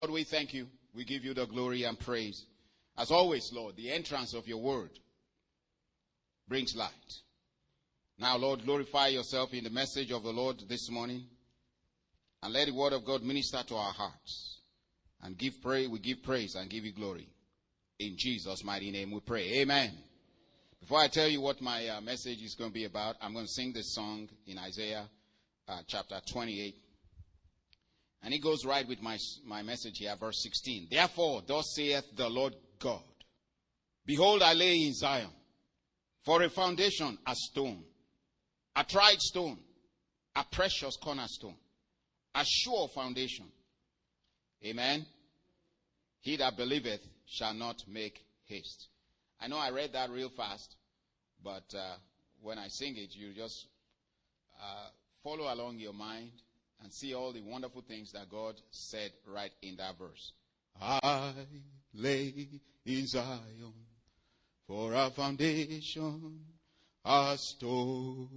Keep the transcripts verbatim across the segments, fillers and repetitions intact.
Lord, we thank you. We give you the glory and praise. As always, Lord, the entrance of your word brings light. Now, Lord, glorify yourself in the message of the Lord this morning. And let the word of God minister to our hearts. And give praise, we give praise and give you glory. In Jesus' mighty name we pray. Amen. Before I tell you what my uh, message is going to be about, I'm going to sing this song in Isaiah uh, chapter twenty-eight. And it goes right with my, my message here, verse sixteen. Therefore, thus saith the Lord God, behold, I lay in Zion for a foundation, a stone, a tried stone, a precious cornerstone, a sure foundation. Amen. He that believeth shall not make haste. I know I read that real fast, but uh, when I sing it, you just uh, follow along your mind and see all the wonderful things that God said right in that verse. I lay in Zion for a foundation, a stone.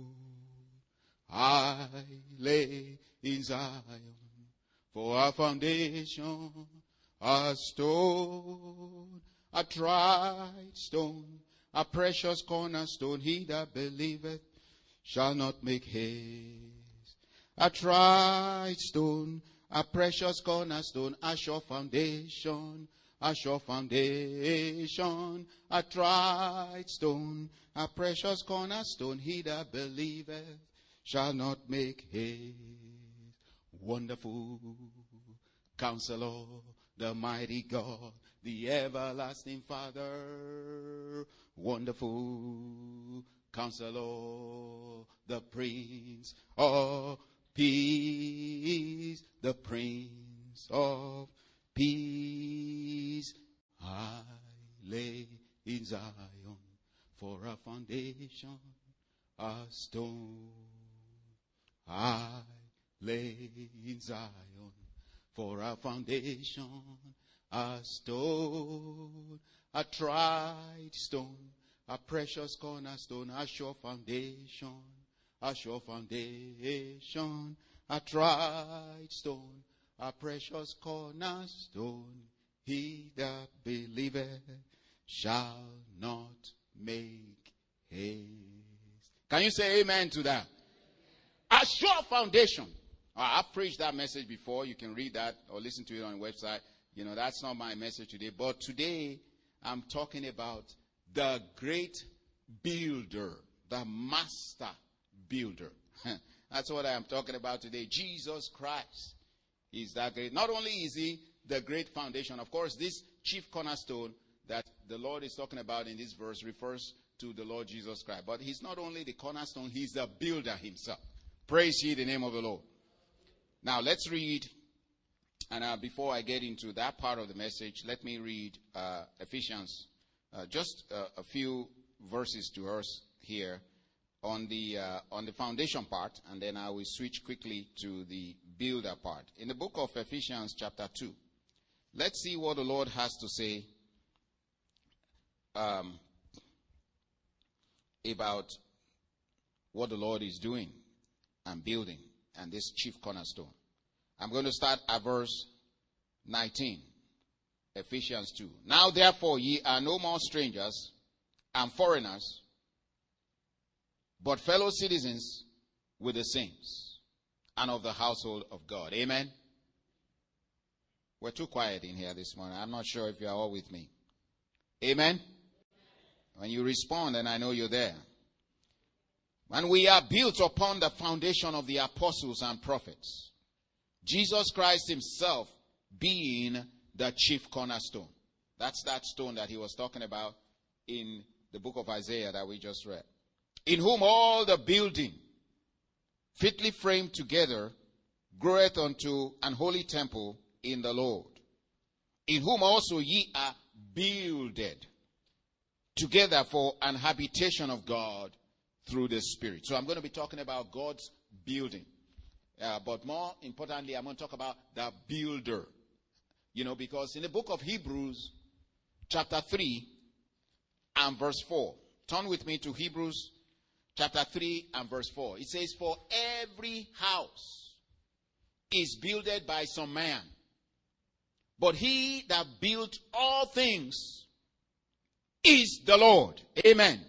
I lay in Zion for a foundation, a stone, a tried stone, a precious cornerstone. He that believeth shall not make haste. A tried stone, a precious cornerstone, a sure foundation, a sure foundation, a tried stone, a precious cornerstone. He that believeth shall not make haste. Wonderful Counselor, the mighty God, the everlasting Father. Wonderful Counselor, the Prince of Peace, the Prince of Peace. I lay in Zion for a foundation, a stone. I lay in Zion for a foundation, a stone, a tried stone, a precious cornerstone, a sure foundation, a sure foundation, a tried stone, a precious cornerstone. He that believeth shall not make haste. Can you say amen to that? A sure foundation. I've preached that message before. You can read that or listen to it on the website. You know, that's not my message today. But today, I'm talking about the great builder, the master builder. That's what I am talking about today. Jesus Christ is that great. Not only is he the great foundation, of course, this chief cornerstone that the Lord is talking about in this verse refers to the Lord Jesus Christ. But he's not only the cornerstone, he's the builder himself. Praise ye the name of the Lord. Now, let's read, and uh, before I get into that part of the message, let me read uh, Ephesians, uh, just uh, a few verses to us here on the uh, on the foundation part, and then I will switch quickly to the builder part. In the book of Ephesians chapter two, let's see what the Lord has to say um, about what the Lord is doing and building, and this chief cornerstone. I'm going to start at verse nineteen, Ephesians two. Now therefore ye are no more strangers and foreigners, but fellow citizens with the saints and of the household of God. Amen. We're too quiet in here this morning. I'm not sure if you are all with me. Amen. When you respond, then I know you're there. And we are built upon the foundation of the apostles and prophets, Jesus Christ himself being the chief cornerstone. That's that stone that he was talking about in the book of Isaiah that we just read. In whom all the building, fitly framed together, groweth unto an holy temple in the Lord. In whom also ye are builded together for an habitation of God through the Spirit. So I'm going to be talking about God's building. Uh, but more importantly, I'm going to talk about the builder. You know, because in the book of Hebrews, chapter three and verse four. Turn with me to Hebrews chapter three and verse four. It says, for every house is builded by some man, But he that built all things is the Lord. Amen.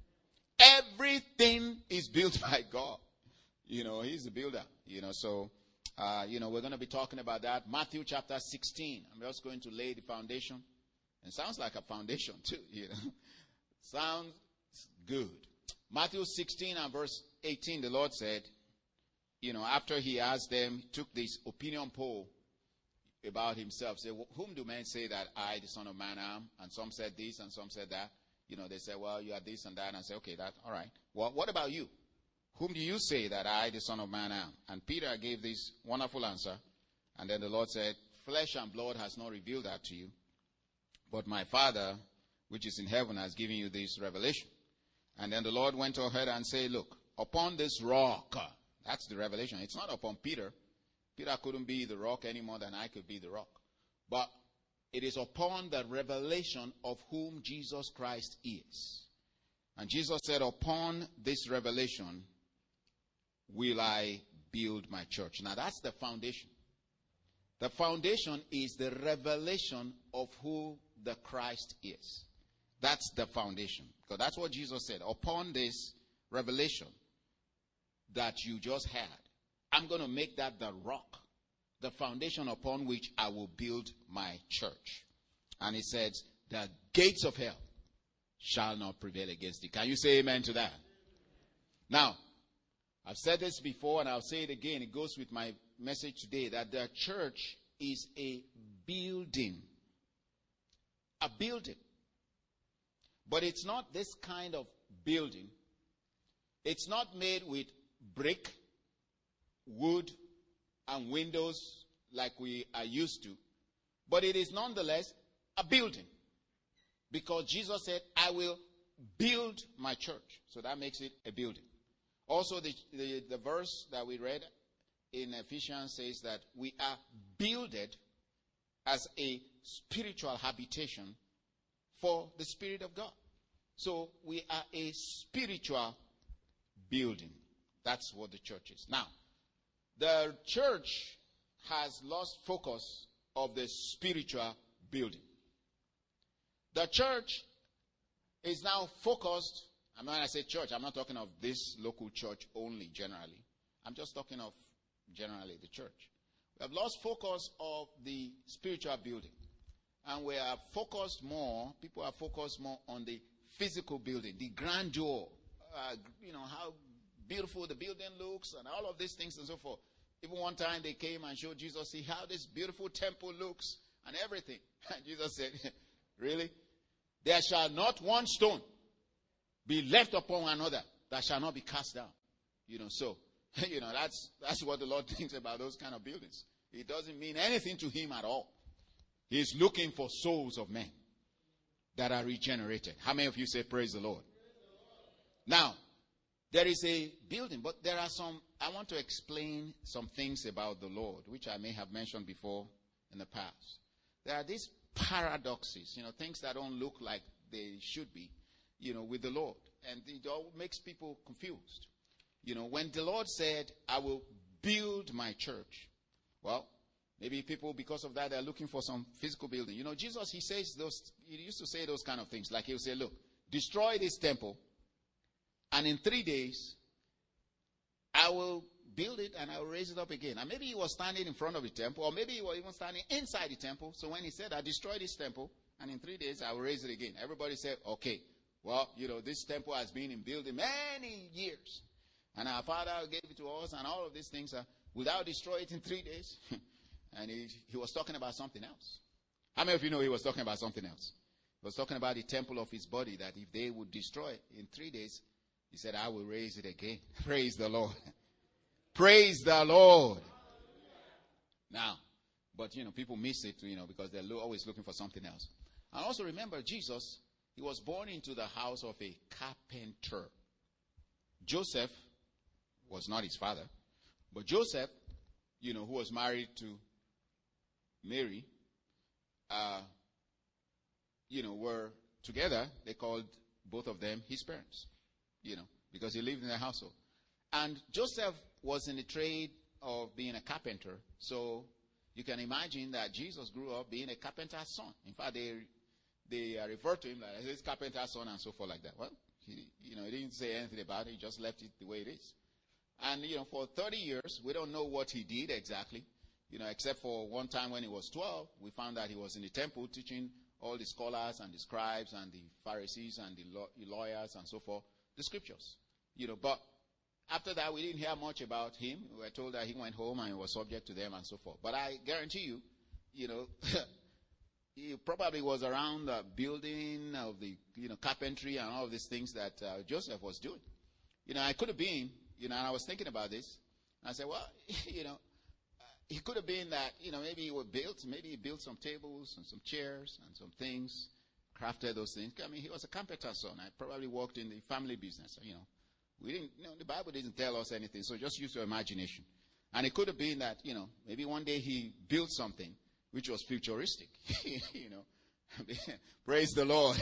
Everything is built by God. You know, he's the builder. You know, so, uh, you know, we're going to be talking about that. Matthew chapter sixteen. I'm just going to lay the foundation. It sounds like a foundation too, you know. Sounds good. Matthew sixteen and verse eighteen, the Lord said, you know, after he asked them, took this opinion poll about himself, say, whom do men say that I, the Son of Man, am? And some said this and some said that. You know, they said, well, you are this and that. And I said, okay, that, all right. Well, what about you? Whom do you say that I, the Son of Man, am? And Peter gave this wonderful answer. And then the Lord said, flesh and blood has not revealed that to you, but my Father, which is in heaven, has given you this revelation. And then the Lord went ahead and said, look, upon this rock, that's the revelation. It's not upon Peter. Peter couldn't be the rock any more than I could be the rock. But it is upon the revelation of whom Jesus Christ is. And Jesus said, upon this revelation will I build my church. Now that's the foundation. The foundation is the revelation of who the Christ is. That's the foundation. Because that's what Jesus said. Upon this revelation that you just had, I'm going to make that the rock, the foundation upon which I will build my church. And he said, the gates of hell shall not prevail against it. Can you say amen to that? Now, I've said this before and I'll say it again. It goes with my message today, that the church is a building. A building. But it's not this kind of building. It's not made with brick, wood, and windows like we are used to. But it is nonetheless a building. Because Jesus said, I will build my church. So that makes it a building. Also, the, the, the verse that we read in Ephesians says that we are builded as a spiritual habitation for the Spirit of God. So we are a spiritual building. That's what the church is. Now, the church has lost focus of the spiritual building. The church is now focused, and when I say church, I'm not talking of this local church only generally. I'm just talking of generally the church. We have lost focus of the spiritual building. And we are focused more, people are focused more on the physical building, the grandeur, uh, you know, how beautiful the building looks and all of these things and so forth. Even one time they came and showed Jesus, see how this beautiful temple looks and everything. And Jesus said, really? There shall not one stone be left upon another that shall not be cast down. You know, so, you know, that's, that's what the Lord thinks about those kind of buildings. It doesn't mean anything to him at all. He's looking for souls of men that are regenerated. How many of you say praise the Lord? Now, there is a building, but there are some, I want to explain some things about the Lord, which I may have mentioned before in the past. There are these paradoxes, you know, things that don't look like they should be, you know, with the Lord. And it all makes people confused. You know, when the Lord said, I will build my church, well, maybe people, because of that, they're looking for some physical building. You know, Jesus, he says those, he used to say those kind of things. Like he'll say, look, destroy this temple, and in three days, I will build it and I will raise it up again. And maybe he was standing in front of the temple, or maybe he was even standing inside the temple. So when he said, I destroy this temple, and in three days, I will raise it again. Everybody said, okay, well, you know, this temple has been in building many years. And our Father gave it to us, and all of these things, are, without destroy it in three days. And he, he was talking about something else. How many of you know he was talking about something else? He was talking about the temple of his body, that if they would destroy it in three days, he said, I will raise it again. Praise the Lord. Praise the Lord. Now, but, you know, people miss it, you know, because they're lo- always looking for something else. And also remember, Jesus, he was born into the house of a carpenter. Joseph was not his father, but Joseph, you know, who was married to Mary, uh, you know, were together. They called both of them his parents, you know, because he lived in their household. And Joseph was in the trade of being a carpenter, so you can imagine that Jesus grew up being a carpenter's son. In fact, they they uh, refer to him like his carpenter's son and so forth like that. Well, he, you know, he didn't say anything about it. He just left it the way it is. And, you know, for thirty years, we don't know what he did exactly, you know, except for one time when he was twelve, we found that he was in the temple teaching all the scholars and the scribes and the Pharisees and the lawyers and so forth, the scriptures, you know, but after that, we didn't hear much about him. We were told that he went home and he was subject to them and so forth. But I guarantee you, you know, he probably was around the building of the, you know, carpentry and all of these things that uh, Joseph was doing. You know, I could have been, you know, and I was thinking about this. And I said, well, you know, uh, he could have been that, you know, maybe he was built, maybe he built some tables and some chairs and some things, crafted those things. I mean, he was a carpenter's son. I probably worked in the family business, you know. We didn't, you know, the Bible didn't tell us anything, so just use your imagination. And it could have been that, you know, maybe one day he built something which was futuristic, you know. Praise the Lord.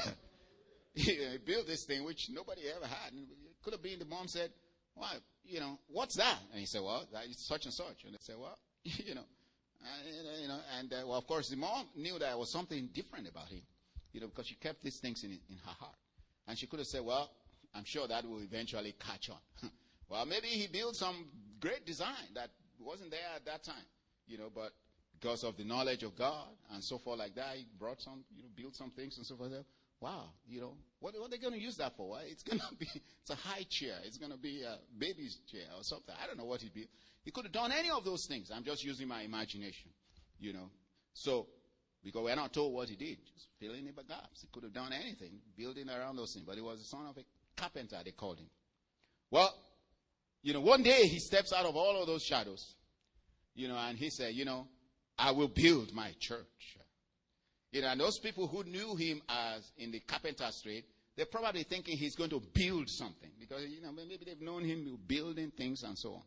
He built this thing which nobody ever had. And it could have been the mom said, well, you know, what's that? And he said, well, that is such and such. And they said, well, you know, uh, you know, and uh, well, of course, the mom knew that there was something different about him, you know, because she kept these things in, in her heart. And she could have said, well, I'm sure that will eventually catch on. Well, maybe he built some great design that wasn't there at that time, you know, but because of the knowledge of God and so forth like that, he brought some, you know, built some things and so forth. Wow, you know, what, what are they going to use that for? It's going to be, it's a high chair. It's going to be a baby's chair or something. I don't know what he built. He could have done any of those things. I'm just using my imagination, you know. So, because we're not told what he did, just filling in the gaps. He could have done anything, building around those things, but he was the son of a carpenter, they called him. Well, you know, one day he steps out of all of those shadows, you know, and he said, you know, I will build my church. You know, and those people who knew him as in the carpenter's trade, they're probably thinking he's going to build something because, you know, maybe they've known him building things and so on.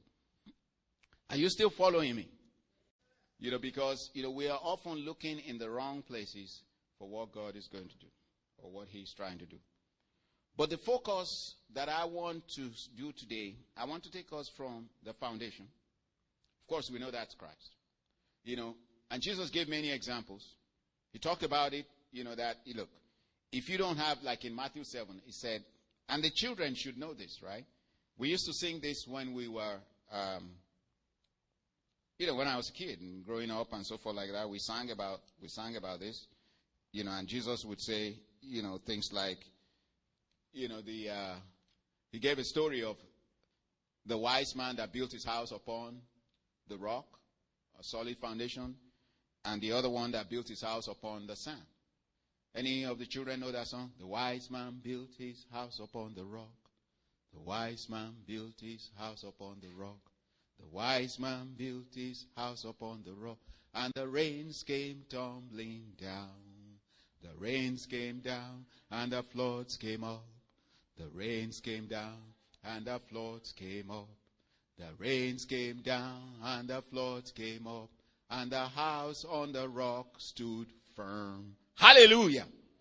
Are you still following me? You know, because, you know, we are often looking in the wrong places for what God is going to do or what he's trying to do. But the focus that I want to do today, I want to take us from the foundation. Of course, we know that's Christ. You know, and Jesus gave many examples. He talked about it, you know, that, look, if you don't have, like in Matthew seven, he said, and the children should know this, right? We used to sing this when we were, um, you know, when I was a kid and growing up and so forth like that. We sang about, we sang about this, you know, and Jesus would say, you know, things like, you know, the uh, he gave a story of the wise man that built his house upon the rock, a solid foundation, and the other one that built his house upon the sand. Any of the children know that song? The wise man built his house upon the rock. The wise man built his house upon the rock. The wise man built his house upon the rock. And the rains came tumbling down. The rains came down and the floods came up. The rains came down and the floods came up. The rains came down and the floods came up. And the house on the rock stood firm. Hallelujah.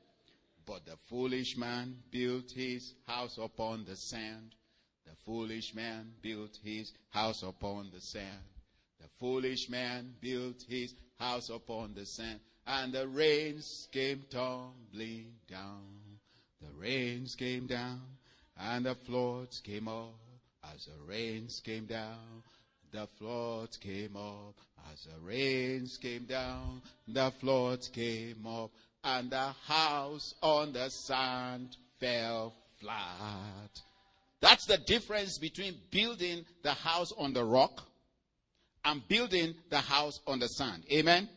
But the foolish man built his house upon the sand. The foolish man built his house upon the sand. The foolish man built his house upon the sand. And the rains came tumbling down. The rains came down and the floods came up. As the rains came down, the floods came up. As the rains came down, the floods came up. And the house on the sand fell flat. That's the difference between building the house on the rock and building the house on the sand. Amen?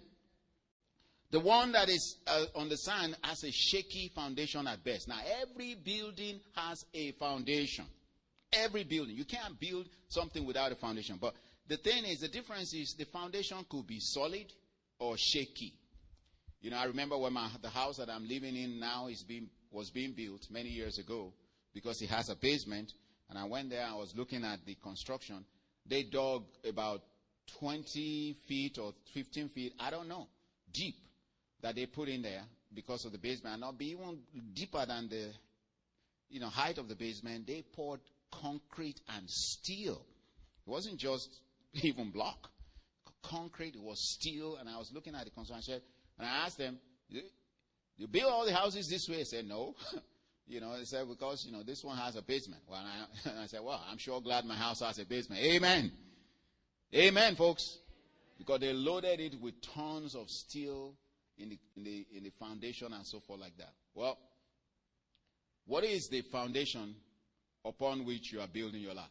The one that is uh, on the sand has a shaky foundation at best. Now, every building has a foundation. Every building. You can't build something without a foundation. But the thing is, the difference is the foundation could be solid or shaky. You know, I remember when my, the house that I'm living in now is being, was being built many years ago because it has a basement. And I went there and I was looking at the construction. They dug about twenty feet or fifteen feet, I don't know, deep, that they put in there because of the basement. And not be even deeper than the, you know, height of the basement. They poured concrete and steel. It wasn't just even block. concrete, it was steel. And I was looking at the construction shed, and I asked them, you, you build all the houses this way? They said, no. You know, they said, because, you know, this one has a basement. Well, and I, I said, well, I'm sure glad my house has a basement. Amen. Amen, folks. Because they loaded it with tons of steel in the, in the, in the foundation and so forth like that. Well, what is the foundation upon which you are building your life?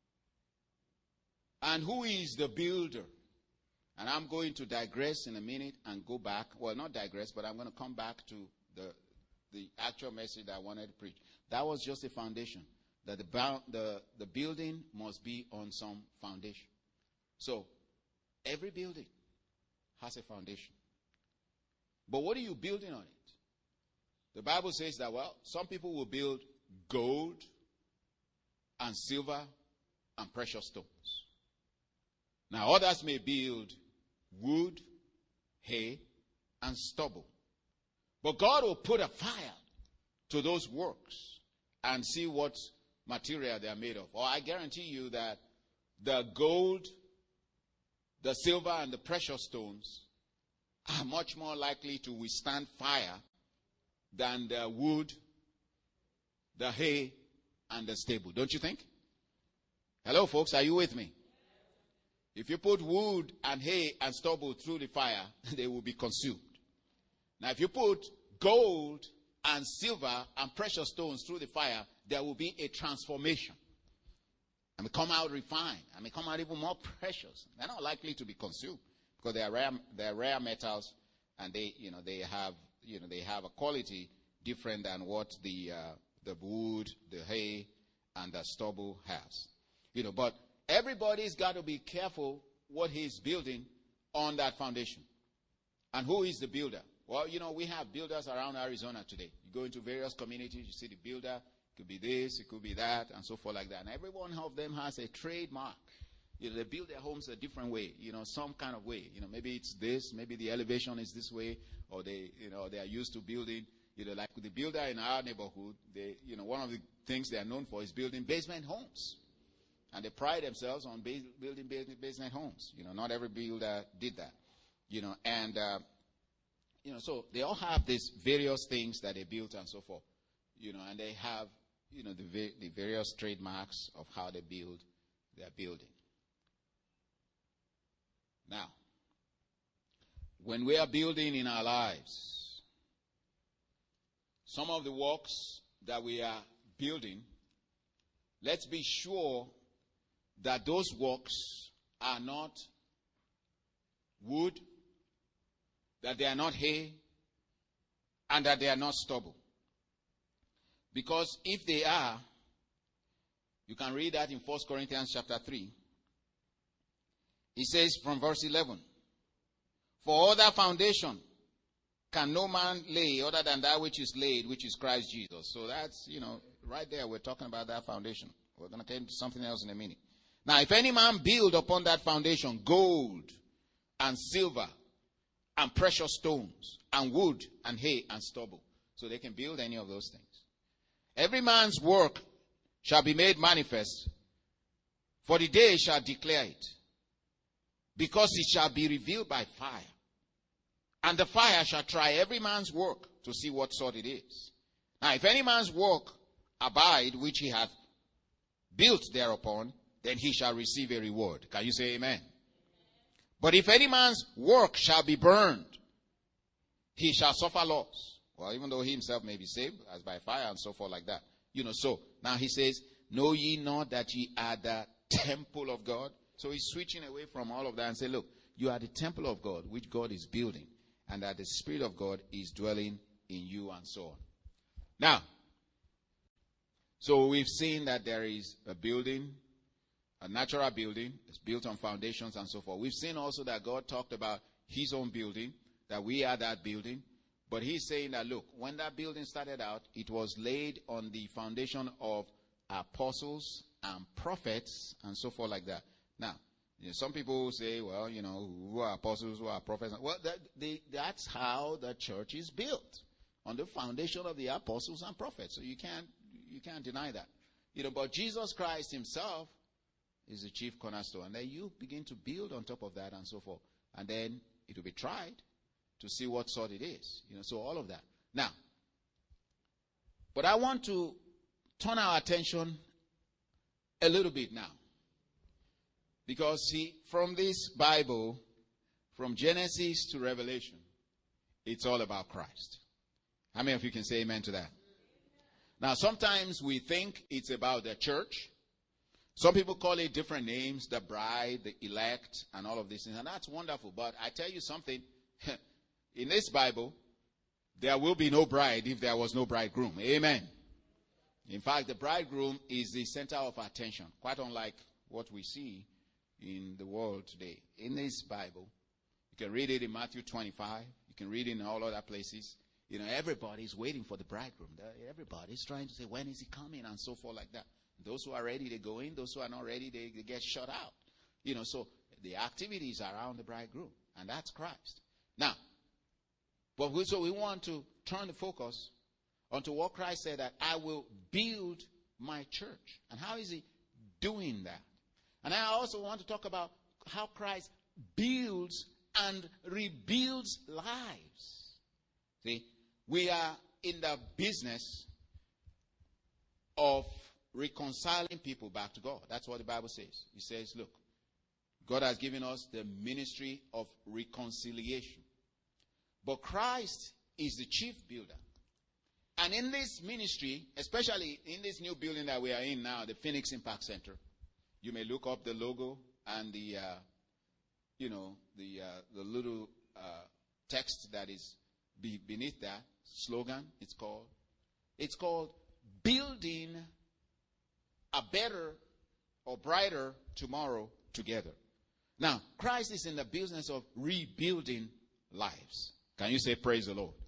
And who is the builder? And I'm going to digress in a minute and go back. Well, not digress, but I'm going to come back to the, the actual message that I wanted to preach. That was just a foundation. That the, the, the building must be on some foundation. So, every building has a foundation. But what are you building on it? The Bible says that, well, some people will build gold and silver and precious stones. Now, others may build wood, hay, and stubble. But God will put a fire to those works and see what material they are made of. Or I guarantee you that the gold, the silver, and the precious stones are much more likely to withstand fire than the wood, the hay, and the stable. Don't you think? Hello, folks, are you with me? If you put wood and hay and stubble through the fire, they will be consumed. Now, if you put gold and silver and precious stones through the fire, there will be a transformation. And they come out refined. And they come out even more precious. They're not likely to be consumed because they are rare, they are rare metals, and they, you know, they have, you know, they have a quality different than what the uh, the wood, the hay, and the stubble has. You know, but everybody's got to be careful what he's building on that foundation. And who is the builder? Well, you know, we have builders around Arizona today. You go into various communities, you see the builder. It could be this, it could be that, and so forth like that. And every one of them has a trademark. You know, they build their homes a different way, you know, some kind of way. You know, maybe it's this, maybe the elevation is this way, or they, you know, they are used to building, you know, like the builder in our neighborhood, they, you know, one of the things they are known for is building basement homes. And they pride themselves on ba- building basement homes. You know, not every builder did that. You know, and, uh, you know, so they all have these various things that they built and so forth. You know, and they have, you know, the, va- the various trademarks of how they build their building. Now, when we are building in our lives, some of the works that we are building, let's be sure that those works are not wood, that they are not hay, and that they are not stubble. Because if they are, you can read that in First Corinthians chapter three. It says from verse eleven, for other foundation can no man lay other than that which is laid, which is Christ Jesus. So that's, you know, right there we're talking about that foundation. We're going to get into something else in a minute. Now, if any man build upon that foundation gold and silver and precious stones and wood and hay and stubble. So they can build any of those things. Every man's work shall be made manifest, for the day shall declare it, because it shall be revealed by fire. And the fire shall try every man's work to see what sort it is. Now, if any man's work abide, which he hath built thereupon, then he shall receive a reward. Can you say amen? But if any man's work shall be burned, he shall suffer loss. Well, even though he himself may be saved, as by fire and so forth like that. You know, so now he says, know ye not that ye are the temple of God? So he's switching away from all of that and saying, look, you are the temple of God, which God is building, and that the Spirit of God is dwelling in you and so on. Now, so we've seen that there is a building, a natural building. It's built on foundations and so forth. We've seen also that God talked about his own building, that we are that building. But he's saying that, look, when that building started out, it was laid on the foundation of apostles and prophets and so forth like that. Now, you know, some people say, well, you know, who are apostles, who are prophets? Well, that, they, that's how the church is built, on the foundation of the apostles and prophets. So you can't, you can't deny that. You know, but Jesus Christ himself is the chief cornerstone. And then you begin to build on top of that and so forth. And then it will be tried to see what sort it is. You know, so all of that. Now, but I want to turn our attention a little bit now. Because, see, from this Bible, from Genesis to Revelation, it's all about Christ. How many of you can say amen to that? Now, sometimes we think it's about the church. Some people call it different names, the bride, the elect, and all of these things. And that's wonderful. But I tell you something, in this Bible, there will be no bride if there was no bridegroom. Amen. In fact, the bridegroom is the center of attention, quite unlike what we see in the world today. In this Bible, you can read it in Matthew twenty-five. You can read it in all other places. You know, everybody's waiting for the bridegroom. Everybody's trying to say, when is he coming? And so forth like that. Those who are ready, they go in. Those who are not ready, they, they get shut out. You know, so the activities are around the bridegroom. And that's Christ. Now, but we, so we want to turn the focus onto what Christ said, that I will build my church. And how is he doing that? And I also want to talk about how Christ builds and rebuilds lives. See, we are in the business of reconciling people back to God. That's what the Bible says. It says, look, God has given us the ministry of reconciliation. But Christ is the chief builder. And in this ministry, especially in this new building that we are in now, the Phoenix Impact Center, you may look up the logo and the, uh, you know, the uh, the little uh, text that is be beneath that slogan. It's called, it's called Building a Better or Brighter Tomorrow Together. Now, Christ is in the business of rebuilding lives. Can you say praise the Lord?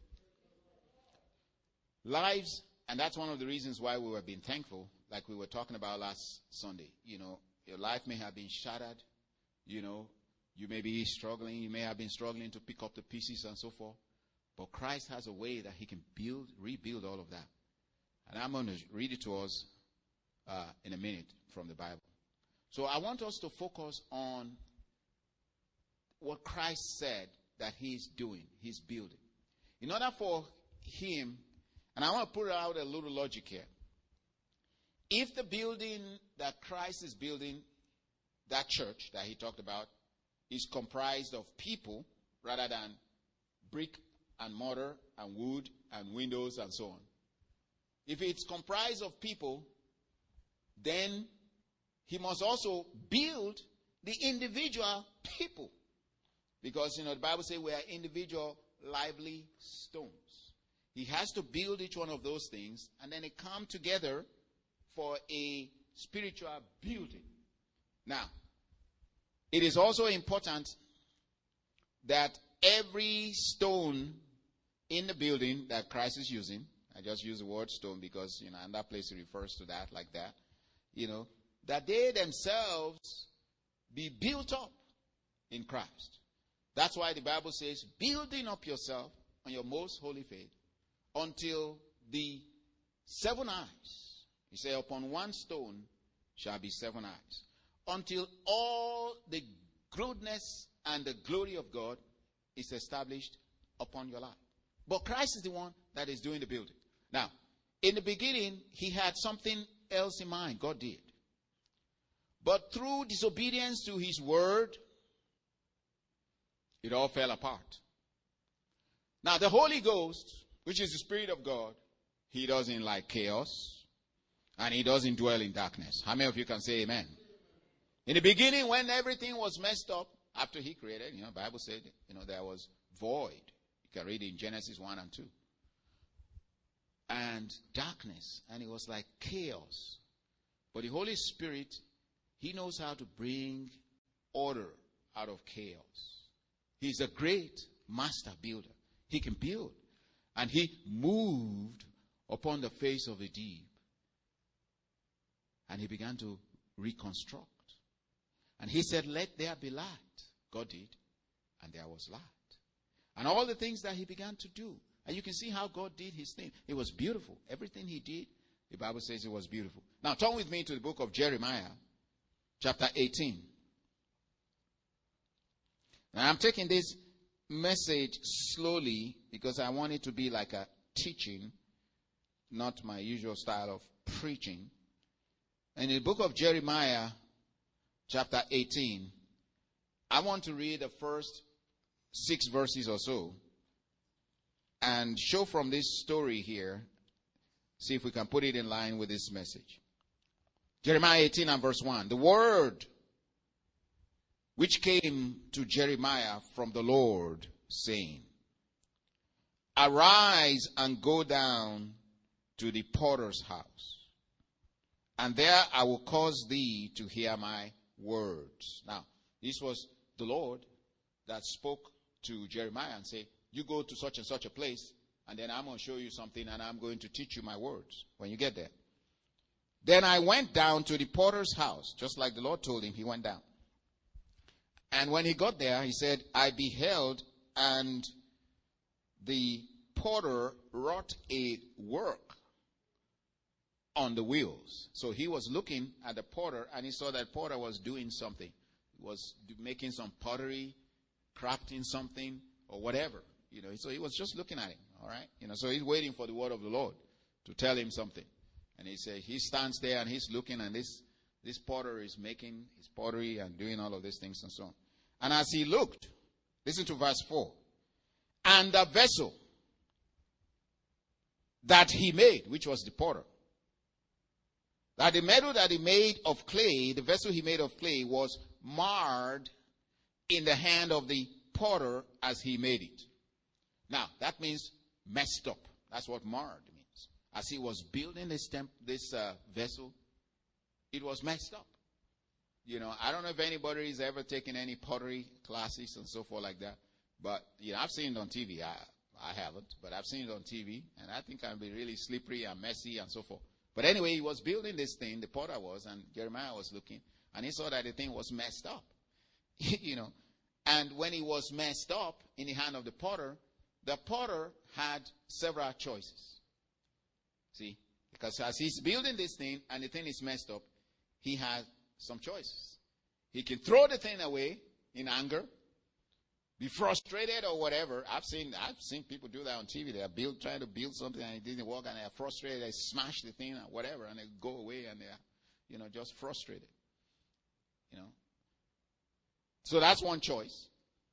Lives, and that's one of the reasons why we were being thankful, like we were talking about last Sunday. You know, your life may have been shattered. You know, you may be struggling. You may have been struggling to pick up the pieces and so forth. But Christ has a way that he can build, rebuild all of that. And I'm going to read it to us uh, in a minute from the Bible. So I want us to focus on what Christ said that he's doing, he's building. In order for him, and I want to put out a little logic here. If the building that Christ is building, that church that he talked about, is comprised of people rather than brick and mortar and wood and windows and so on. If it's comprised of people, then he must also build the individual people. Because, you know, the Bible says we are individual lively stones. He has to build each one of those things, and then they come together for a spiritual building. Now, it is also important that every stone in the building that Christ is using, I just use the word stone because, you know, in that place it refers to that like that, you know, that they themselves be built up in Christ. That's why the Bible says, building up yourself on your most holy faith until the seven eyes, he said, upon one stone shall be seven eyes, until all the goodness and the glory of God is established upon your life. But Christ is the one that is doing the building. Now, in the beginning, he had something else in mind. God did. But through disobedience to his word, it all fell apart. Now, the Holy Ghost, which is the Spirit of God, he doesn't like chaos, and he doesn't dwell in darkness. How many of you can say amen? In the beginning, when everything was messed up, after he created, you know, the Bible said, you know, there was void. You can read it in Genesis one and two. And darkness, and it was like chaos. But the Holy Spirit, he knows how to bring order out of chaos. He's a great master builder. He can build. And he moved upon the face of the deep. And he began to reconstruct. And he said, let there be light. God did. And there was light. And all the things that he began to do. And you can see how God did his thing. It was beautiful. Everything he did, the Bible says it was beautiful. Now turn with me to the book of Jeremiah. chapter eighteen. Now I'm taking this message slowly because I want it to be like a teaching, not my usual style of preaching. And in the book of Jeremiah, chapter eighteen, I want to read the first six verses or so and show from this story here, see if we can put it in line with this message. Jeremiah eighteen and verse one. The word which came to Jeremiah from the Lord, saying, Arise and go down to the potter's house, and there I will cause thee to hear my words. Now, this was the Lord that spoke to Jeremiah and said, you go to such and such a place, and then I'm going to show you something, and I'm going to teach you my words when you get there. Then I went down to the potter's house, just like the Lord told him. He went down. And when he got there, he said, I beheld, and the potter wrought a work on the wheels. So he was looking at the potter, and he saw that potter was doing something. He was making some pottery, crafting something, or whatever. You know, so he was just looking at him, all right? You know, so he's waiting for the word of the Lord to tell him something. And he said, he stands there, and he's looking, and this, this potter is making his pottery and doing all of these things and so on. And as he looked, listen to verse four. And the vessel that he made, which was the potter, that the metal that he made of clay, the vessel he made of clay, was marred in the hand of the potter as he made it. Now, that means messed up. That's what marred means. As he was building this, temp- this uh, vessel, it was messed up. You know, I don't know if anybody has ever taken any pottery classes and so forth like that. But, you know, I've seen it on T V. I, I haven't, but I've seen it on T V. And I think it can be really slippery and messy and so forth. But anyway, he was building this thing, the potter was, and Jeremiah was looking. And he saw that the thing was messed up. You know, and when it was messed up in the hand of the potter, the potter had several choices. See, because as he's building this thing and the thing is messed up, he has some choices. He can throw the thing away in anger, be frustrated or whatever. I've seen I've seen people do that on T V. They are build, trying to build something and it didn't work, and they are frustrated. They smash the thing or whatever, and they go away and they are, you know, just frustrated. You know. So that's one choice.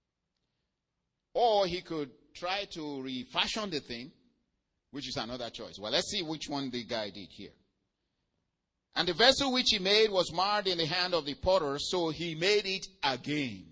Or he could try to refashion the thing, which is another choice. Well, let's see which one the guy did here. And the vessel which he made was marred in the hand of the potter, so he made it again.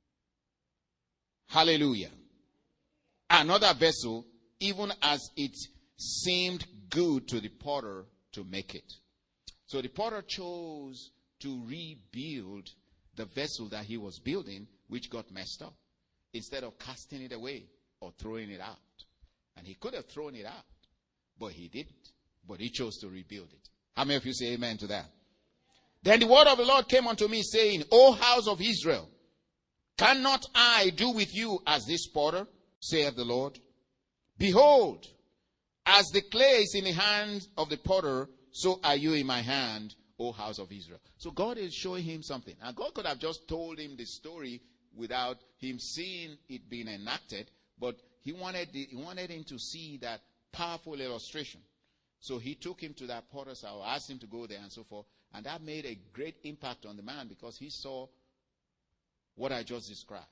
Hallelujah. Another vessel, even as it seemed good to the potter to make it. So the potter chose to rebuild the vessel that he was building, which got messed up, instead of casting it away or throwing it out. And he could have thrown it out, but he didn't. But he chose to rebuild it. How many of you say amen to that? Then the word of the Lord came unto me, saying, O house of Israel, cannot I do with you as this potter, saith the Lord? Behold, as the clay is in the hand of the potter, so are you in my hand, O house of Israel. So God is showing him something. And God could have just told him the story without him seeing it being enacted, but he wanted the, he wanted him to see that powerful illustration. So he took him to that potter's house, asked him to go there and so forth. And that made a great impact on the man because he saw what I just described.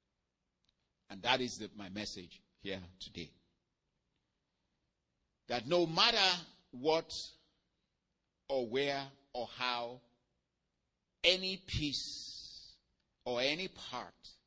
And that is the, my message here today. That no matter what or where or how any piece or any part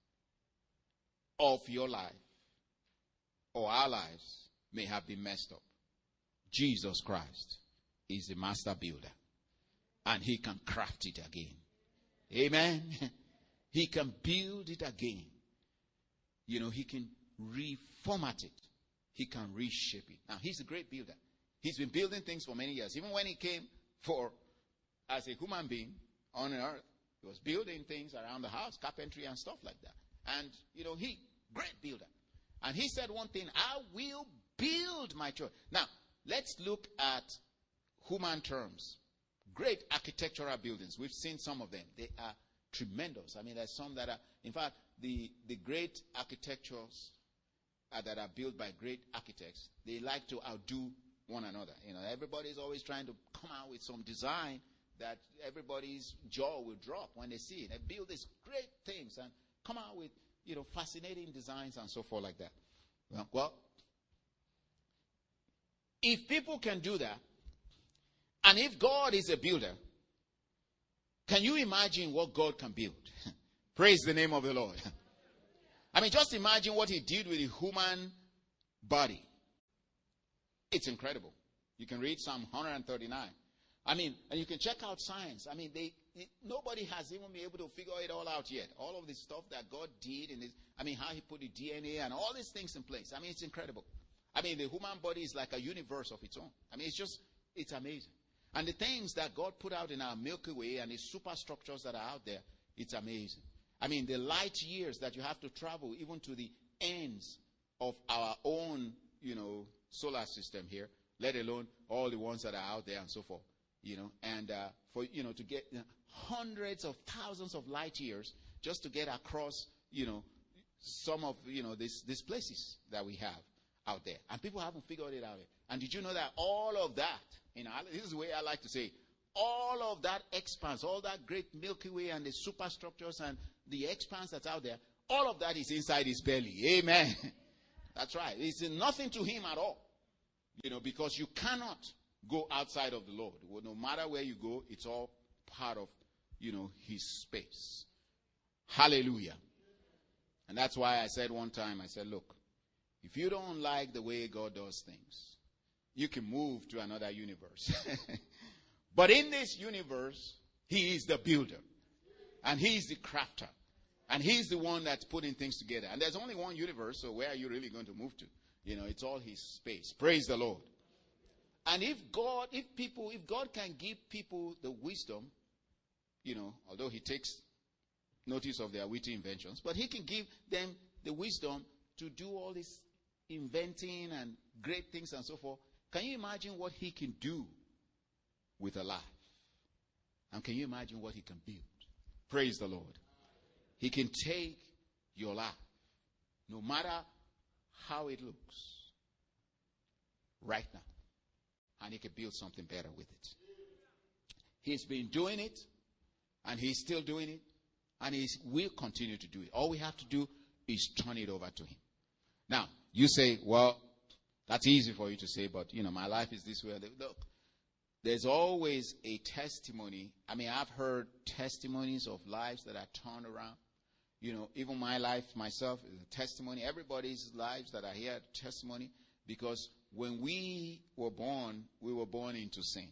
of your life or our lives may have been messed up, Jesus Christ is the master builder. And he can craft it again. Amen. He can build it again. You know, he can reformat it. He can reshape it. Now, he's a great builder. He's been building things for many years. Even when he came for, as a human being on earth, he was building things around the house, carpentry and stuff like that. And, you know, he, great builder. And he said one thing, I will build my church. Now, let's look at human terms. great architectural buildings. We've seen some of them. They are tremendous. I mean, there's some that are, in fact, the, the great architectures uh, that are built by great architects, they like to outdo one another. You know, everybody's always trying to come out with some design that everybody's jaw will drop when they see it. They build these great things and come out with, you know, fascinating designs and so forth like that. Well, well, if people can do that, and if God is a builder, can you imagine what God can build? Praise the name of the Lord. I mean, just imagine what he did with the human body. It's incredible. You can read Psalm one thirty-nine. I mean, and you can check out science. I mean, they, it, nobody has even been able to figure it all out yet. All of the stuff that God did, in his, I mean, how he put the D N A and all these things in place. I mean, it's incredible. I mean, the human body is like a universe of its own. I mean, it's just, it's amazing. And the things that God put out in our Milky Way and the superstructures that are out there, it's amazing. I mean, the light years that you have to travel even to the ends of our own, you know, solar system here, let alone all the ones that are out there and so forth, you know, and uh, for, you know, to get you know, hundreds of thousands of light years just to get across, you know, some of, you know, these, these places that we have out there. And people haven't figured it out yet. And did you know that all of that, you know, this is the way I like to say, all of that expanse, all that great Milky Way and the superstructures and the expanse that's out there, all of that is inside his belly. Amen. That's right. It's nothing to him at all. You know, because you cannot go outside of the Lord. Well, no matter where you go, it's all part of, you know, his space. Hallelujah. And that's why I said one time, I said, look, if you don't like the way God does things, you can move to another universe. But in this universe, he is the builder. And he's the crafter. And he's the one that's putting things together. And there's only one universe, so where are you really going to move to? You know, it's all his space. Praise the Lord. And if God, if people, if God can give people the wisdom, you know, although he takes notice of their witty inventions, but he can give them the wisdom to do all this inventing and great things and so forth. Can you imagine what he can do with a life? And can you imagine what he can build? Praise the Lord. He can take your life, no matter how it looks, right now, and he can build something better with it. He's been doing it, and he's still doing it, and he will continue to do it. All we have to do is turn it over to him. Now, you say, well, that's easy for you to say, but, you know, my life is this way. Look, there's always a testimony. I mean, I've heard testimonies of lives that are turned around. You know, even my life, myself, is a testimony. Everybody's lives that are here, testimony. Because when we were born, we were born into sin.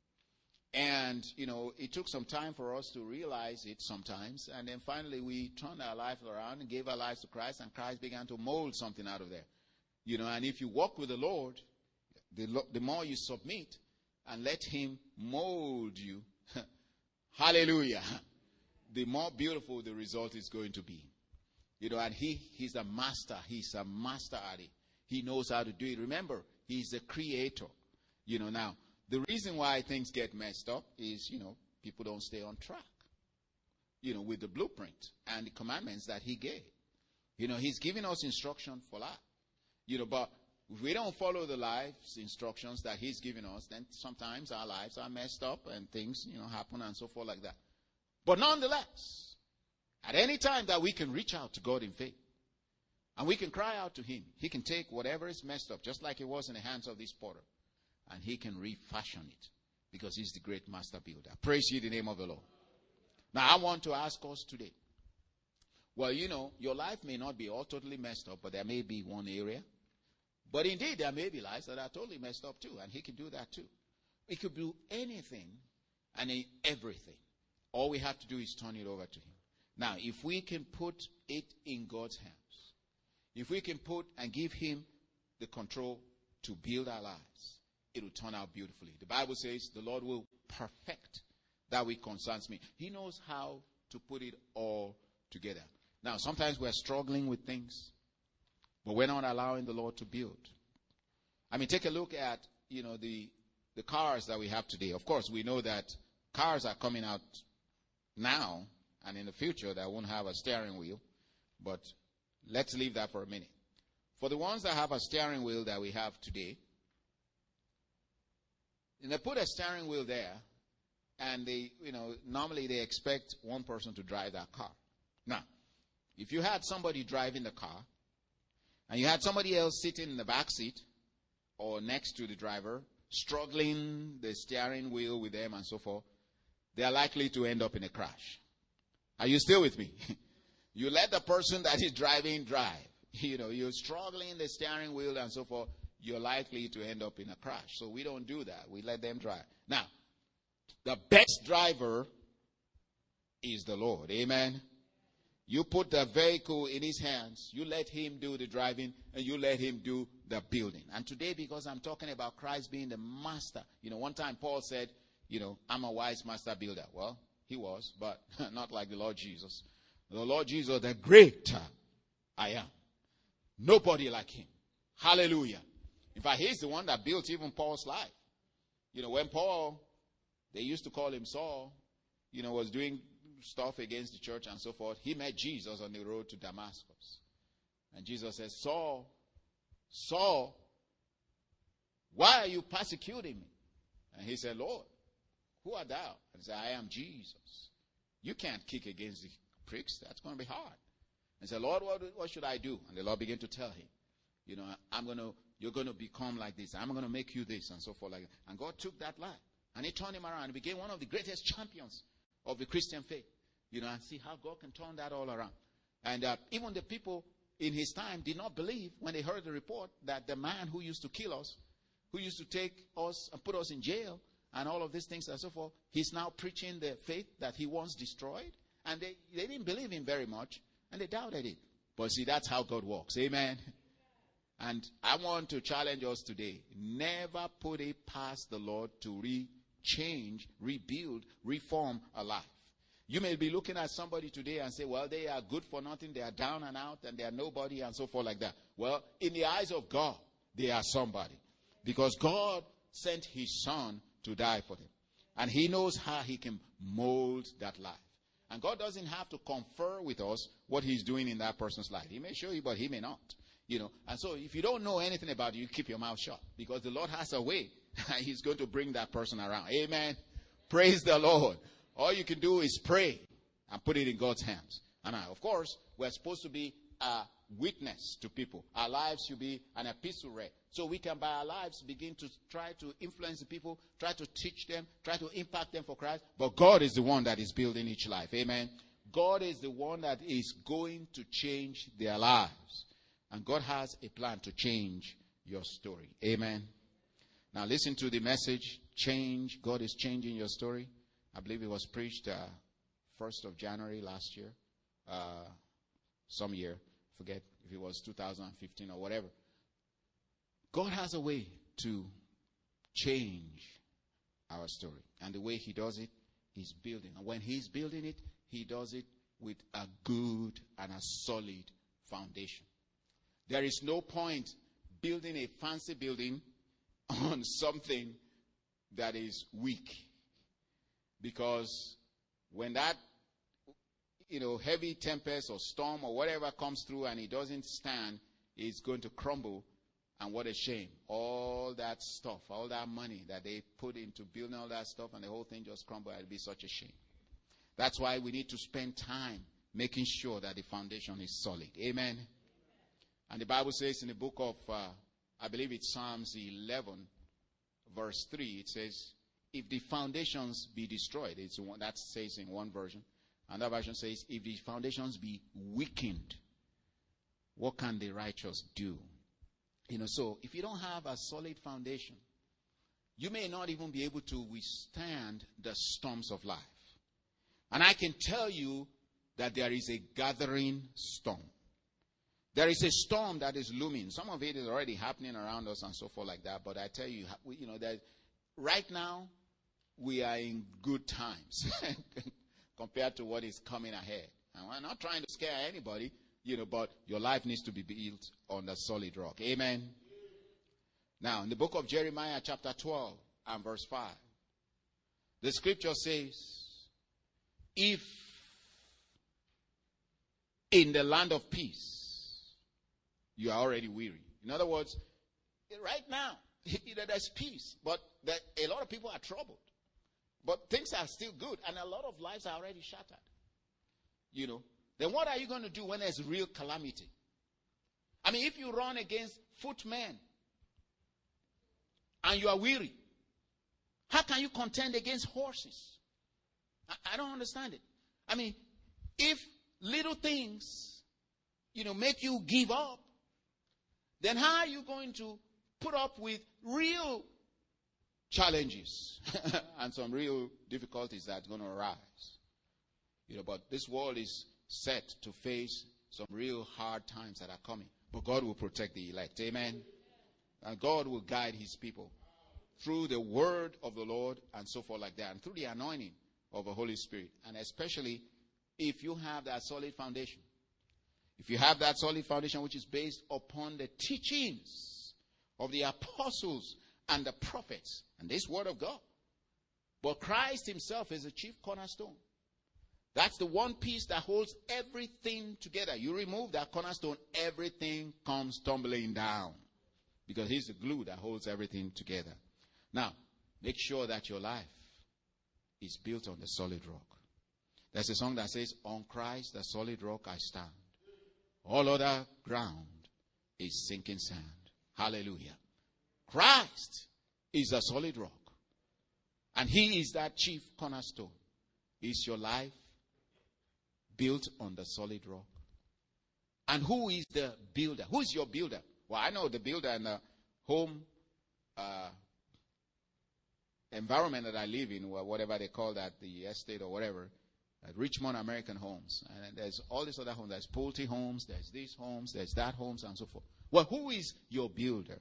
And, you know, it took some time for us to realize it sometimes. And then finally we turned our life around and gave our lives to Christ. And Christ began to mold something out of there. You know, and if you walk with the Lord, the, the more you submit and let him mold you, hallelujah, the more beautiful the result is going to be. You know, and he, he's a master. He's a master at it. He knows how to do it. Remember, he's the creator. You know, now, the reason why things get messed up is, you know, people don't stay on track, you know, with the blueprint and the commandments that he gave. You know, he's giving us instruction for life. You know, but if we don't follow the life's instructions that he's giving us, then sometimes our lives are messed up and things, you know, happen and so forth like that. But nonetheless, at any time that we can reach out to God in faith, and we can cry out to him, he can take whatever is messed up, just like it was in the hands of this potter, and he can refashion it, because he's the great master builder. Praise ye the name of the Lord. Now, I want to ask us today, well, you know, your life may not be all totally messed up, but there may be one area. But indeed, there may be lives that are totally messed up too, and he can do that too. He could do anything and everything. All we have to do is turn it over to him. Now, if we can put it in God's hands, if we can put and give him the control to build our lives, it will turn out beautifully. The Bible says the Lord will perfect that which concerns me. He knows how to put it all together. Now, sometimes we're struggling with things, but we're not allowing the Lord to build. I mean, take a look at, you know, the, the cars that we have today. Of course, we know that cars are coming out now and in the future that won't have a steering wheel. But let's leave that for a minute. For the ones that have a steering wheel that we have today, and they put a steering wheel there, and they, you know, normally they expect one person to drive that car. Now, if you had somebody driving the car, and you had somebody else sitting in the back seat or next to the driver, struggling the steering wheel with them and so forth, they are likely to end up in a crash. Are you still with me? You let the person that is driving drive. You know, you're struggling the steering wheel and so forth, you're likely to end up in a crash. So we don't do that. We let them drive. Now, the best driver is the Lord. Amen. You put the vehicle in his hands, you let him do the driving, and you let him do the building. And today, because I'm talking about Christ being the master, you know, one time Paul said, you know, I'm a wise master builder. Well, he was, but not like the Lord Jesus. The Lord Jesus, the great I am. Nobody like him. Hallelujah. In fact, he's the one that built even Paul's life. You know, when Paul, they used to call him Saul, you know, was doing stuff against the church and so forth, he met Jesus on the road to Damascus. And Jesus says, Saul, Saul, why are you persecuting me? And he said, Lord, who art thou? And he said, I am Jesus. You can't kick against the pricks. That's going to be hard. And he said, Lord, what, what should I do? And the Lord began to tell him, you know, I'm going to, you're going to become like this. I'm going to make you this and so forth like that. And God took that life and he turned him around and became one of the greatest champions of the Christian faith. You know, and see how God can turn that all around. And uh, even the people in his time did not believe when they heard the report that the man who used to kill us, who used to take us and put us in jail and all of these things and so forth, he's now preaching the faith that he once destroyed. And they, they didn't believe him very much, and they doubted it. But see, that's how God works. Amen. And I want to challenge us today. Never put it past the Lord to re-change, rebuild, reform a life. You may be looking at somebody today and say, well, they are good for nothing. They are down and out and they are nobody and so forth like that. Well, in the eyes of God, they are somebody. Because God sent his son to die for them. And he knows how he can mold that life. And God doesn't have to confer with us what he's doing in that person's life. He may show you, but he may not. You know, and so if you don't know anything about it, you keep your mouth shut. Because the Lord has a way. He's going to bring that person around. Amen. Praise the Lord. All you can do is pray and put it in God's hands. And I, of course, we're supposed to be a witness to people. Our lives should be an epistle read. So we can, by our lives, begin to try to influence the people, try to teach them, try to impact them for Christ. But God is the one that is building each life. Amen. God is the one that is going to change their lives. And God has a plan to change your story. Amen. Now listen to the message. Change. God is changing your story. I believe it was preached uh, first of January last year. Uh, some year. Forget if it was two thousand fifteen or whatever. God has a way to change our story. And the way he does it, he's building. And when he's building it, he does it with a good and a solid foundation. There is no point building a fancy building on something that is weak. Because when that, you know, heavy tempest or storm or whatever comes through and it doesn't stand, it's going to crumble. And what a shame. All that stuff, all that money that they put into building all that stuff and the whole thing just crumbled. It'd be such a shame. That's why we need to spend time making sure that the foundation is solid. Amen. And the Bible says in the book of, uh, I believe it's Psalms eleven, verse three, it says, if the foundations be destroyed, it's one, that says in one version. Another version says, if the foundations be weakened, what can the righteous do? You know, so if you don't have a solid foundation, you may not even be able to withstand the storms of life. And I can tell you that there is a gathering storm. There is a storm that is looming. Some of it is already happening around us and so forth like that. But I tell you, you know, that right now we are in good times compared to what is coming ahead. And we're not trying to scare anybody, you know, but your life needs to be built on the solid rock. Amen. Now, in the book of Jeremiah, chapter twelve and verse five, The scripture says, if in the land of peace, you are already weary. In other words, right now, there's peace, but there, a lot of people are troubled. But things are still good, and a lot of lives are already shattered. You know, then what are you going to do when there's real calamity? I mean, if you run against footmen and you are weary, how can you contend against horses? I, I don't understand it. I mean, if little things, you know, make you give up, then how are you going to put up with real challenges and some real difficulties that are going to arise? You know, but this world is set to face some real hard times that are coming. But God will protect the elect. Amen. And God will guide his people through the word of the Lord and so forth like that. And through the anointing of the Holy Spirit. And especially if you have that solid foundation. If you have that solid foundation which is based upon the teachings of the apostles and the prophets and this word of God. But Christ himself is the chief cornerstone. That's the one piece that holds everything together. You remove that cornerstone, everything comes tumbling down. Because he's the glue that holds everything together. Now, make sure that your life is built on the solid rock. There's a song that says, on Christ, the solid rock I stand. All other ground is sinking sand. Hallelujah. Christ is a solid rock. And he is that chief cornerstone. Is your life built on the solid rock? And who is the builder? Who is your builder? Well, I know the builder in the home uh, environment that I live in, or whatever they call that, the estate or whatever, at Richmond American Homes. And there's all these other homes. There's Pulte Homes, there's these homes, there's that homes, and so forth. Well, who is your builder?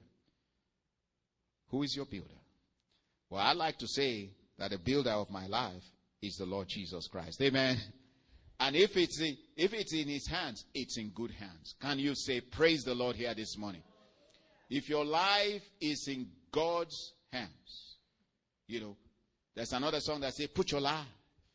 Who is your builder? Well, I like to say that the builder of my life is the Lord Jesus Christ. Amen. And if it's in, if it's in his hands, it's in good hands. Can you say, praise the Lord here this morning? If your life is in God's hands, you know, there's another song that says, put your life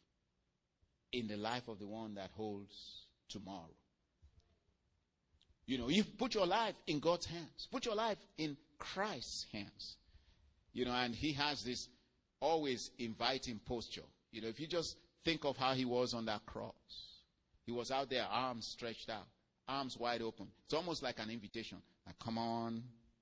in the life of the one that holds tomorrow. You know, you put your life in God's hands. Put your life in Christ's hands. You know, and he has this always inviting posture. You know, if you just think of how he was on that cross. He was out there, arms stretched out, arms wide open. It's almost like an invitation. Like, come on,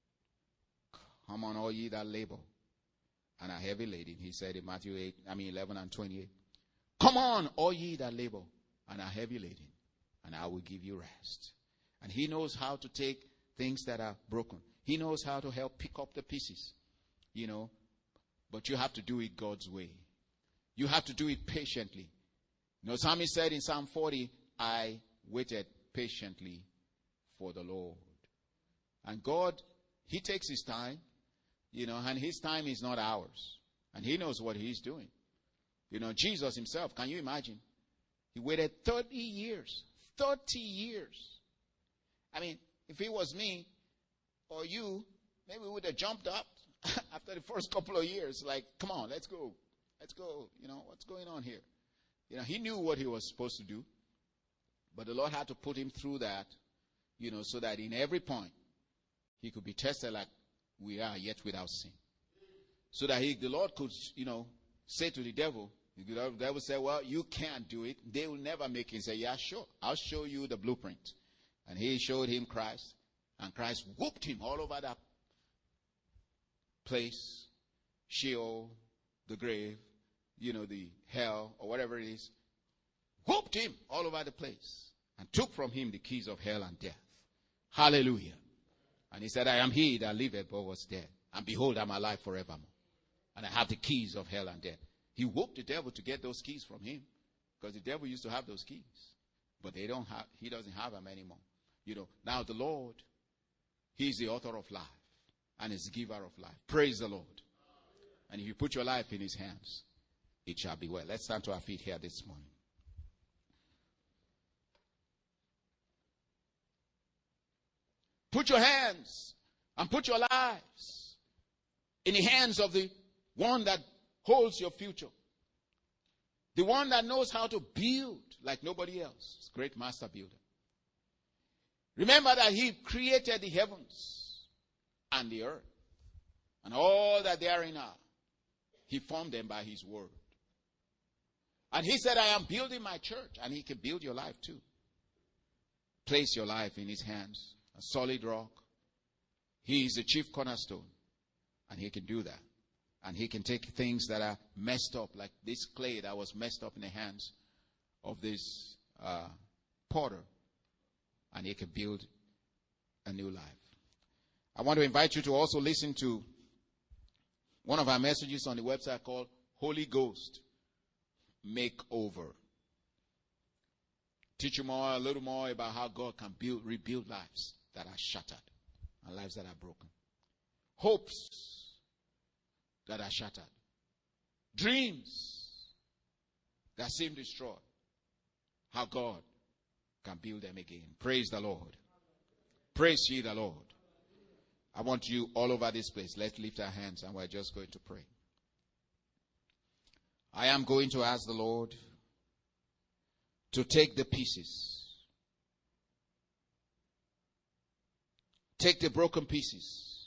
come on, all ye that labor and are heavy laden. He said in Matthew eight, I mean eleven and twenty-eight. Come on, all ye that labor and are heavy laden, and I will give you rest. And he knows how to take things that are broken. He knows how to help pick up the pieces, you know. But you have to do it God's way. You have to do it patiently. You know, Psalmist said in Psalm forty, I waited patiently for the Lord. And God, he takes his time, you know, and his time is not ours. And he knows what he's doing. You know, Jesus himself, can you imagine? He waited thirty years. thirty years. I mean, if it was me or you, maybe we would have jumped up after the first couple of years. Like, come on, let's go. Let's go. You know, what's going on here? You know, he knew what he was supposed to do. But the Lord had to put him through that, you know, so that in every point, he could be tested like we are, yet without sin. So that he, the Lord could, you know, say to the devil, the devil say, well, you can't do it. They will never make it. He say, yeah, sure. I'll show you the blueprint. And he showed him Christ. And Christ whooped him all over that place. Sheol, the grave, you know, the hell, or whatever it is. Whooped him all over the place. And took from him the keys of hell and death. Hallelujah. And he said, I am he that liveth but was dead. And behold, I'm alive forevermore. And I have the keys of hell and death. He whooped the devil to get those keys from him. Because the devil used to have those keys. But they don't have, he doesn't have them anymore. You know, now the Lord, he's the author of life. And is the giver of life. Praise the Lord. And if you put your life in his hands, it shall be well. Let's stand to our feet here this morning. Put your hands and put your lives in the hands of the one that holds your future. The one that knows how to build like nobody else. Great master builder. Remember that he created the heavens and the earth and all that therein are. He formed them by his word. And he said, I am building my church. And he can build your life too. Place your life in his hands. A solid rock. He is the chief cornerstone. And he can do that. And he can take things that are messed up, like this clay that was messed up in the hands of this uh, potter. And he can build a new life. I want to invite you to also listen to one of our messages on the website called Holy Ghost Makeover. Teach you more, a little more about how God can build, rebuild lives that are shattered and lives that are broken. Hopes that are shattered. Dreams that seem destroyed. How God can build them again. Praise the Lord. Praise ye the Lord. I want you all over this place. Let's lift our hands and we're just going to pray. I am going to ask the Lord to take the pieces. Take the broken pieces.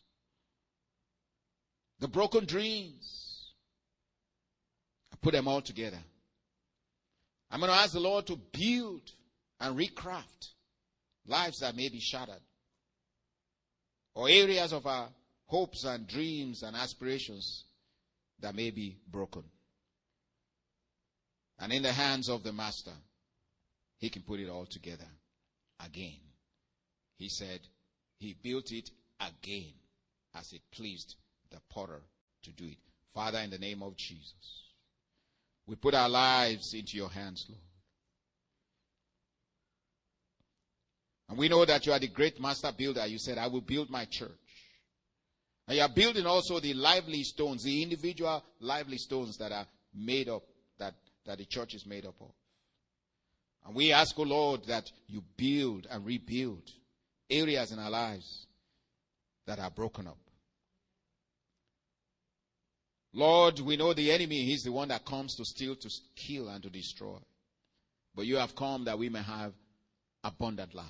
The broken dreams. And put them all together. I'm going to ask the Lord to build and recraft lives that may be shattered. Or areas of our hopes and dreams and aspirations that may be broken. And in the hands of the master, he can put it all together again. He said he built it again as it pleased the potter to do it. Father, in the name of Jesus, we put our lives into your hands, Lord. And we know that you are the great master builder. You said, I will build my church. And you are building also the lively stones, the individual lively stones that are made up, that, that the church is made up of. And we ask, O Lord, that you build and rebuild areas in our lives that are broken up. Lord, we know the enemy, he's the one that comes to steal, to kill, and to destroy. But you have come that we may have abundant life.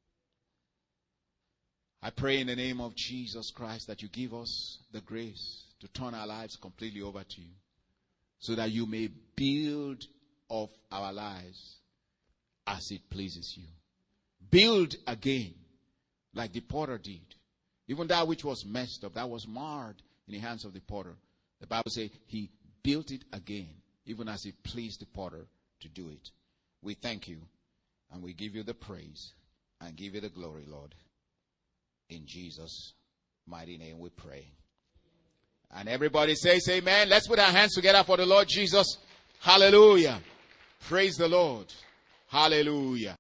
I pray in the name of Jesus Christ that you give us the grace to turn our lives completely over to you, so that you may build of our lives as it pleases you. Build again like the potter did. Even that which was messed up, that was marred in the hands of the potter. The Bible says he built it again, even as it pleased the potter to do it. We thank you and we give you the praise and give you the glory, Lord. In Jesus' mighty name we pray. And everybody says amen. Let's put our hands together for the Lord Jesus. Hallelujah. Praise the Lord. Hallelujah.